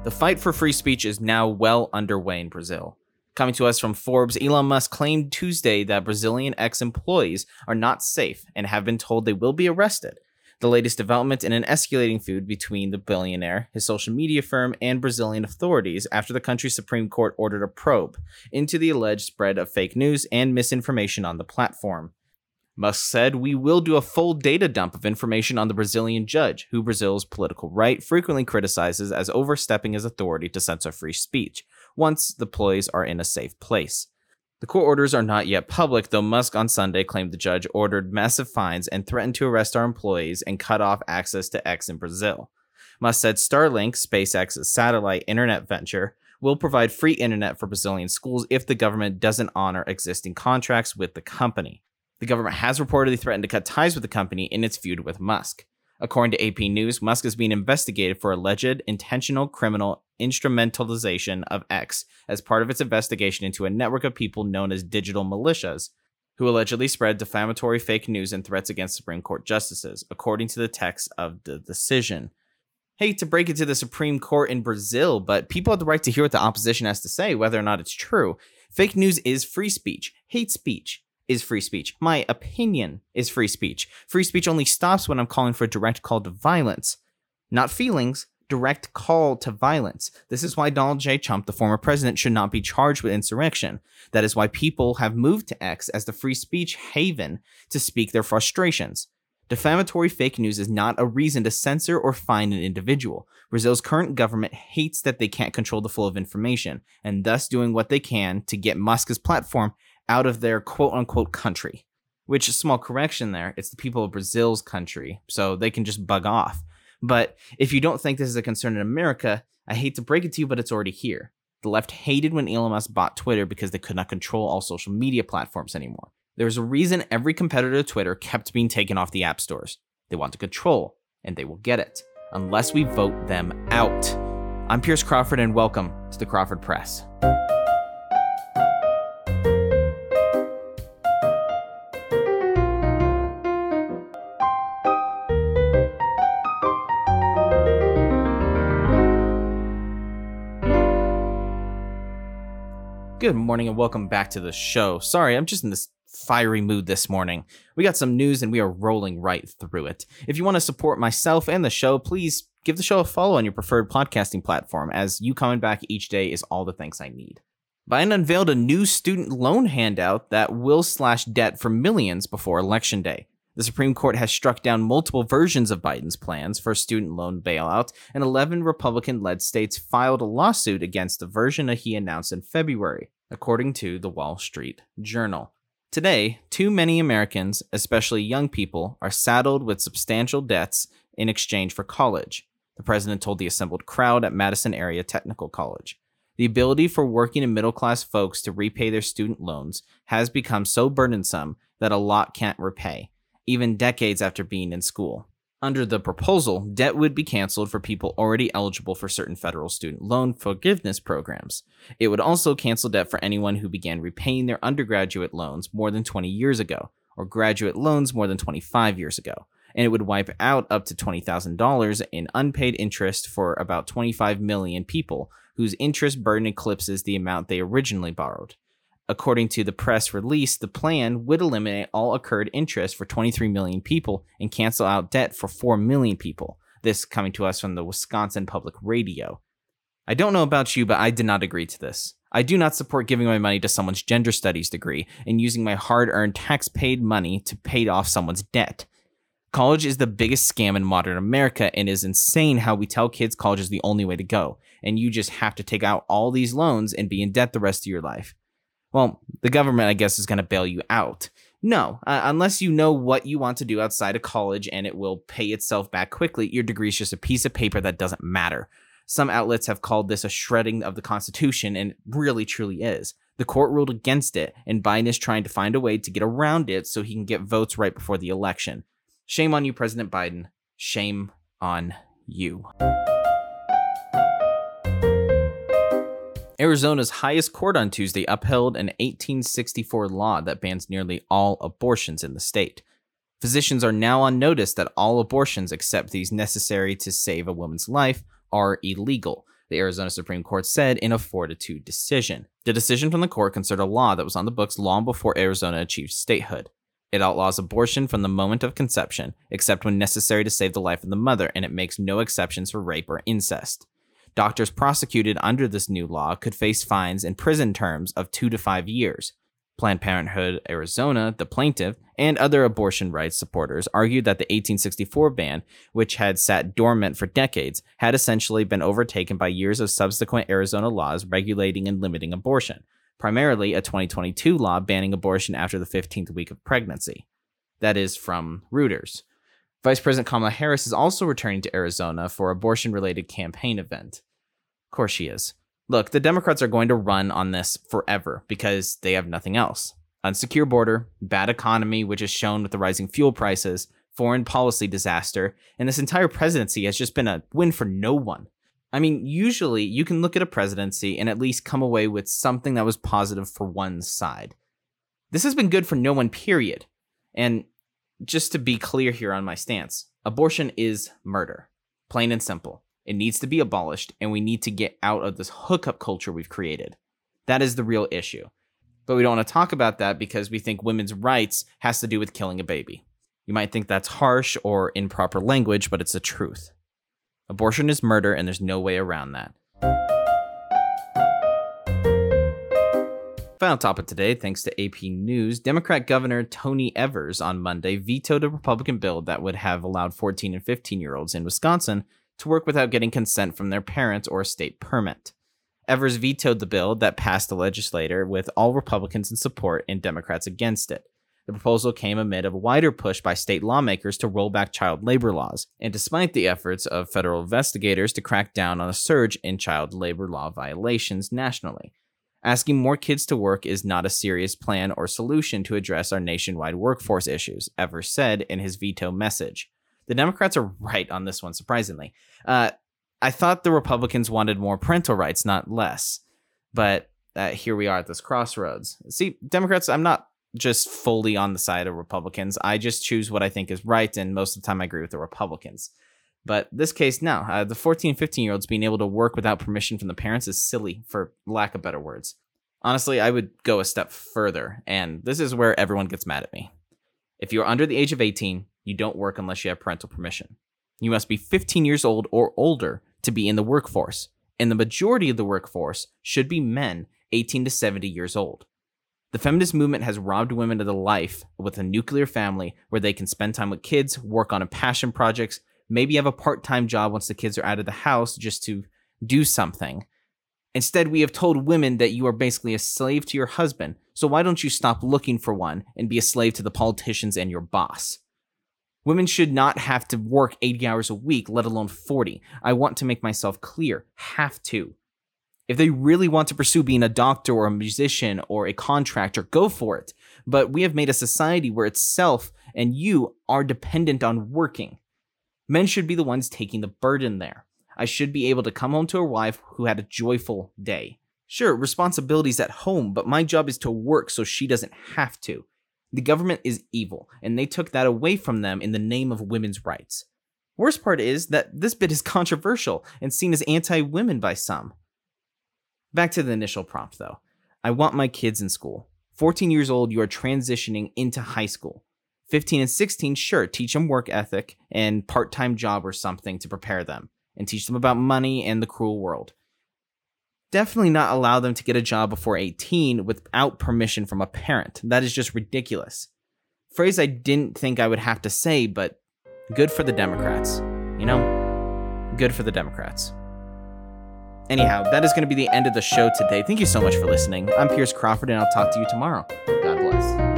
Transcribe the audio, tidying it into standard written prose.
The fight for free speech is now well underway in Brazil. Coming to us from Forbes, Elon Musk claimed Tuesday that Brazilian ex-employees are not safe and have been told they will be arrested. The latest development in an escalating feud between the billionaire, his social media firm, and Brazilian authorities after the country's Supreme Court ordered a probe into the alleged spread of fake news and misinformation on the platform. Musk said, "We will do a full data dump of information on the Brazilian judge, who Brazil's political right frequently criticizes as overstepping his authority to censor free speech, once the employees are in a safe place." The court orders are not yet public, though Musk on Sunday claimed the judge ordered massive fines and threatened to arrest our employees and cut off access to X in Brazil. Musk said Starlink, SpaceX's satellite internet venture, will provide free internet for Brazilian schools if the government doesn't honor existing contracts with the company. The government has reportedly threatened to cut ties with the company in its feud with Musk. According to AP News, Musk is being investigated for alleged intentional criminal instrumentalization of X as part of its investigation into a network of people known as digital militias, who allegedly spread defamatory fake news and threats against Supreme Court justices, according to the text of the decision. Hate to break it to the Supreme Court in Brazil, but people have the right to hear what the opposition has to say, whether or not it's true. Fake news is free speech. Hate speech is free speech. My opinion is free speech. Free speech only stops when I'm calling for a direct call to violence. Not feelings, direct call to violence. This is why Donald J. Trump, the former president, should not be charged with insurrection. That is why people have moved to X as the free speech haven to speak their frustrations. Defamatory fake news is not a reason to censor or fine an individual. Brazil's current government hates that they can't control the flow of information, and thus doing what they can to get Musk's platform out of their quote-unquote country. Which, small correction there, it's the people of Brazil's country, so they can just bug off. But if you don't think this is a concern in America, I hate to break it to you, but it's already here. The left hated when Elon Musk bought Twitter because they could not control all social media platforms anymore. There's a reason every competitor to Twitter kept being taken off the app stores. They want to control, and they will get it, unless we vote them out. I'm Pierce Crawford, and welcome to the Crawford Press. Good morning and welcome back to the show. Sorry, I'm just in this fiery mood this morning. We got some news and we are rolling right through it. If you want to support myself and the show, please give the show a follow on your preferred podcasting platform, as you coming back each day is all the thanks I need. Biden unveiled a new student loan handout that will slash debt for millions before Election Day. The Supreme Court has struck down multiple versions of Biden's plans for a student loan bailout, and 11 Republican-led states filed a lawsuit against the version that he announced in February, according to the Wall Street Journal. Today, too many Americans, especially young people, are saddled with substantial debts in exchange for college, the president told the assembled crowd at Madison Area Technical College. The ability for working and middle-class folks to repay their student loans has become so burdensome that a lot can't repay, even decades after being in school. Under the proposal, debt would be canceled for people already eligible for certain federal student loan forgiveness programs. It would also cancel debt for anyone who began repaying their undergraduate loans more than 20 years ago, or graduate loans more than 25 years ago. And it would wipe out up to $20,000 in unpaid interest for about 25 million people whose interest burden eclipses the amount they originally borrowed. According to the press release, the plan would eliminate all accrued interest for 23 million people and cancel out debt for 4 million people. This coming to us from the Wisconsin Public Radio. I don't know about you, but I did not agree to this. I do not support giving my money to someone's gender studies degree and using my hard-earned tax-paid money to pay off someone's debt. College is the biggest scam in modern America, and it is insane how we tell kids college is the only way to go, and you just have to take out all these loans and be in debt the rest of your life. Well, the government, I guess, is going to bail you out. No, unless you know what you want to do outside of college and it will pay itself back quickly, your degree is just a piece of paper that doesn't matter. Some outlets have called this a shredding of the Constitution, and it really, truly is. The court ruled against it, and Biden is trying to find a way to get around it so he can get votes right before the election. Shame on you, President Biden. Shame on you. Arizona's highest court on Tuesday upheld an 1864 law that bans nearly all abortions in the state. Physicians are now on notice that all abortions except these necessary to save a woman's life are illegal. the Arizona Supreme Court said in a 4-2 decision. The decision from the court concerned a law that was on the books long before Arizona achieved statehood. It outlaws abortion from the moment of conception, except when necessary to save the life of the mother, and it makes no exceptions for rape or incest. Doctors prosecuted under this new law could face fines and prison terms of 2 to 5 years. Planned Parenthood Arizona, the plaintiff, and other abortion rights supporters argued that the 1864 ban, which had sat dormant for decades, had essentially been overtaken by years of subsequent Arizona laws regulating and limiting abortion, primarily a 2022 law banning abortion after the 15th week of pregnancy. That is from Reuters. Vice President Kamala Harris is also returning to Arizona for an abortion-related campaign event. Of course she is. Look, the Democrats are going to run on this forever because they have nothing else. Unsecure border, bad economy, which is shown with the rising fuel prices, foreign policy disaster, and this entire presidency has just been a win for no one. I mean, usually you can look at a presidency and at least come away with something that was positive for one side. This has been good for no one, period. And just to be clear here on my stance, abortion is murder. Plain and simple. It needs to be abolished, and we need to get out of this hookup culture we've created. That is the real issue. But we don't want to talk about that because we think women's rights has to do with killing a baby. You might think that's harsh or improper language, but it's the truth. Abortion is murder, and there's no way around that. Final topic today, thanks to AP News, Democrat Governor Tony Evers on Monday vetoed a Republican bill that would have allowed 14 and 15-year-olds in Wisconsin to work without getting consent from their parents or a state permit. Evers vetoed the bill that passed the legislature with all Republicans in support and Democrats against it. The proposal came amid a wider push by state lawmakers to roll back child labor laws, and despite the efforts of federal investigators to crack down on a surge in child labor law violations nationally. Asking more kids to work is not a serious plan or solution to address our nationwide workforce issues, Evers said in his veto message. The Democrats are right on this one, surprisingly. I thought the Republicans wanted more parental rights, not less. But here we are at this crossroads. See, Democrats, I'm not just fully on the side of Republicans. I just choose what I think is right, and most of the time I agree with the Republicans. But this case, no. The 14, 15-year-olds being able to work without permission from the parents is silly, for lack of better words. Honestly, I would go a step further, and this is where everyone gets mad at me. If you're under the age of 18, you don't work unless you have parental permission. You must be 15 years old or older to be in the workforce, and the majority of the workforce should be men 18 to 70 years old. The feminist movement has robbed women of the life with a nuclear family where they can spend time with kids, work on passion projects, maybe have a part-time job once the kids are out of the house just to do something. Instead, we have told women that you are basically a slave to your husband, so why don't you stop looking for one and be a slave to the politicians and your boss? Women should not have to work 80 hours a week, let alone 40. I want to make myself clear. Have to. If they really want to pursue being a doctor or a musician or a contractor, go for it. But we have made a society where itself and you are dependent on working. Men should be the ones taking the burden there. I should be able to come home to a wife who had a joyful day. Sure, responsibilities at home, but my job is to work so she doesn't have to. The government is evil, and they took that away from them in the name of women's rights. Worst part is that this bit is controversial and seen as anti-women by some. Back to the initial prompt, though. I want my kids in school. 14 years old, you are transitioning into high school. 15 and 16, sure, teach them work ethic and part-time job or something to prepare them, and teach them about money and the cruel world. Definitely not allow them to get a job before 18 without permission from a parent. That is just ridiculous. Phrase I didn't think I would have to say, but good for the Democrats. You know? Good for the Democrats. Anyhow, that is going to be the end of the show today. Thank you so much for listening. I'm Pierce Crawford, and I'll talk to you tomorrow. God bless.